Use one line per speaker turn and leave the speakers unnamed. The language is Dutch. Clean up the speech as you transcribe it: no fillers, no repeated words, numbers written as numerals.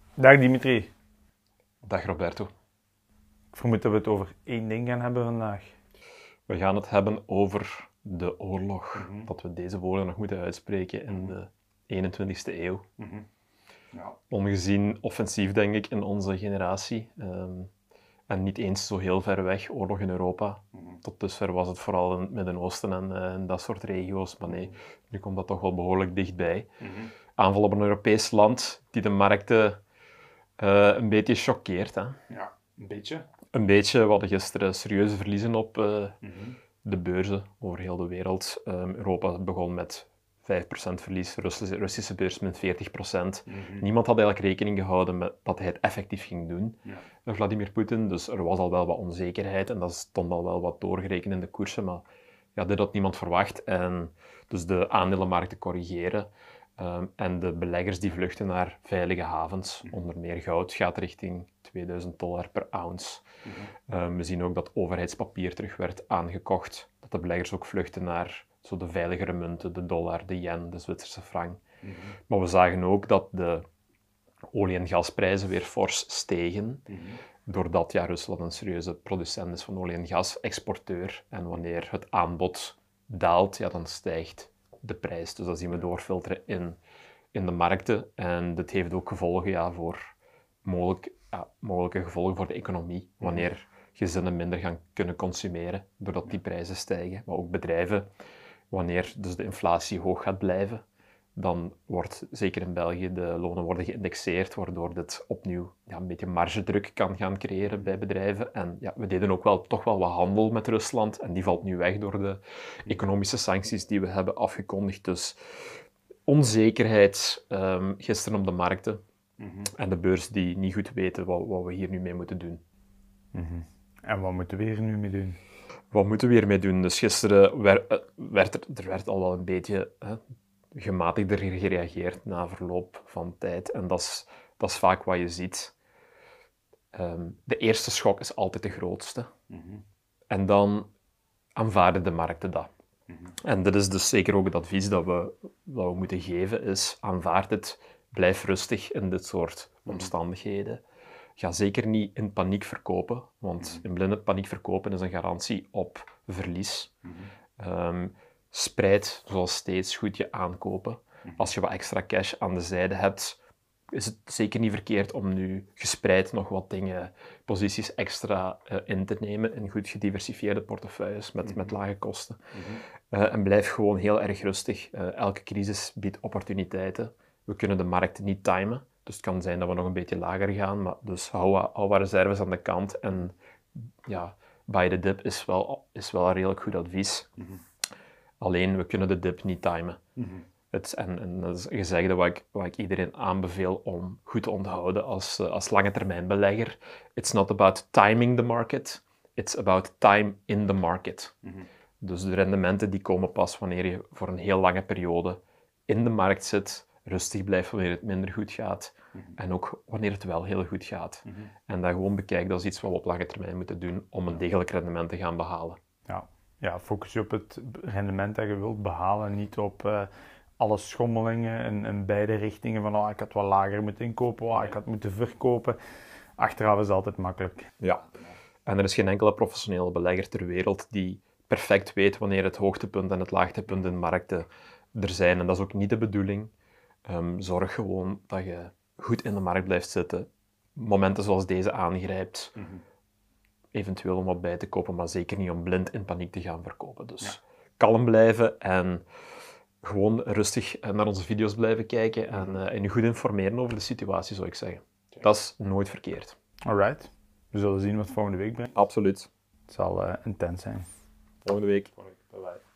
Dag Dimitri.
Dag Roberto.
Ik vermoed dat we het over één ding gaan hebben vandaag.
We gaan het hebben over de oorlog. Dat we deze woorden nog moeten uitspreken in de 21ste eeuw.
Ja.
Ongezien offensief, denk ik, in onze generatie. En niet eens zo heel ver weg, oorlog in Europa. Tot dusver was het vooral in het Midden-Oosten en dat soort regio's. Maar nee, nu komt dat toch wel behoorlijk dichtbij. Aanval op een Europees land die de markten een beetje choqueert. Hè?
Ja, een beetje.
Een beetje. We hadden gisteren serieuze verliezen op de beurzen over heel de wereld. Europa begon met 5% verlies, Russische beurs met 40%. Niemand had eigenlijk rekening gehouden met dat hij het effectief ging doen, Vladimir Poetin. Dus er was al wel wat onzekerheid en dat stond al wel wat doorgerekend in de koersen, maar ja, dit had niemand verwacht. En dus de aandelenmarkten corrigeren. En de beleggers die vluchten naar veilige havens, onder meer goud, gaat richting $2000 per ounce. We zien ook dat overheidspapier terug werd aangekocht, dat de beleggers ook vluchten naar zo de veiligere munten, de dollar, de yen, de Zwitserse frank. Maar we zagen ook dat de olie- en gasprijzen weer fors stegen, doordat Rusland een serieuze producent is van olie en gas, exporteur. En wanneer het aanbod daalt, dan stijgt de prijs. Dus dat zien we doorfilteren in de markten. En dit heeft ook gevolgen voor mogelijke gevolgen voor de economie. Wanneer gezinnen minder gaan kunnen consumeren, doordat die prijzen stijgen. Maar ook bedrijven, wanneer dus de inflatie hoog gaat blijven, dan wordt, zeker in België, de lonen worden geïndexeerd, waardoor dit opnieuw een beetje margedruk kan gaan creëren bij bedrijven. En we deden ook toch wel wat handel met Rusland en die valt nu weg door de economische sancties die we hebben afgekondigd. Dus onzekerheid gisteren op de markten en de beurs die niet goed weten wat we hier nu mee moeten doen.
En wat moeten we hier nu mee doen?
Wat moeten we hiermee doen? Dus gisteren werd al wel een beetje gematigder gereageerd na verloop van tijd. En dat is vaak wat je ziet. De eerste schok is altijd de grootste. En dan aanvaarden de markten dat. En dit is dus zeker ook het advies dat we moeten geven, is aanvaard het, blijf rustig in dit soort omstandigheden. Ga zeker niet in paniek verkopen, want in blinde paniek verkopen is een garantie op verlies. Spreid zoals steeds goed je aankopen. Als je wat extra cash aan de zijde hebt, is het zeker niet verkeerd om nu gespreid nog wat posities extra in te nemen in goed gediversifieerde portefeuilles met lage kosten. En blijf gewoon heel erg rustig. Elke crisis biedt opportuniteiten. We kunnen de markt niet timen. Dus het kan zijn dat we nog een beetje lager gaan, maar dus hou wat reserves aan de kant. En buy the dip is wel een redelijk goed advies. Alleen, we kunnen de dip niet timen. En dat is een gezegde wat ik iedereen aanbeveel om goed te onthouden als lange termijn belegger. It's not about timing the market, it's about time in the market. Dus de rendementen die komen pas wanneer je voor een heel lange periode in de markt zit, rustig blijft wanneer het minder goed gaat en ook wanneer het wel heel goed gaat. En dat gewoon bekijken, dat is iets wat we op lange termijn moeten doen om een degelijk rendement te gaan behalen.
Ja, focus je op het rendement dat je wilt behalen, niet op alle schommelingen in beide richtingen van ik had wat lager moeten inkopen, ik had moeten verkopen. Achteraf is het altijd makkelijk.
Ja, en er is geen enkele professionele belegger ter wereld die perfect weet wanneer het hoogtepunt en het laagtepunt in markten er zijn. En dat is ook niet de bedoeling. Zorg gewoon dat je goed in de markt blijft zitten. Momenten zoals deze aangrijpt. Eventueel om wat bij te kopen, maar zeker niet om blind in paniek te gaan verkopen. Dus kalm blijven en gewoon rustig naar onze video's blijven kijken en je goed informeren over de situatie, zou ik zeggen. Dat is nooit verkeerd.
Alright. We zullen zien wat volgende week brengt.
Absoluut.
Het zal intens zijn.
Volgende week.
Bye bye.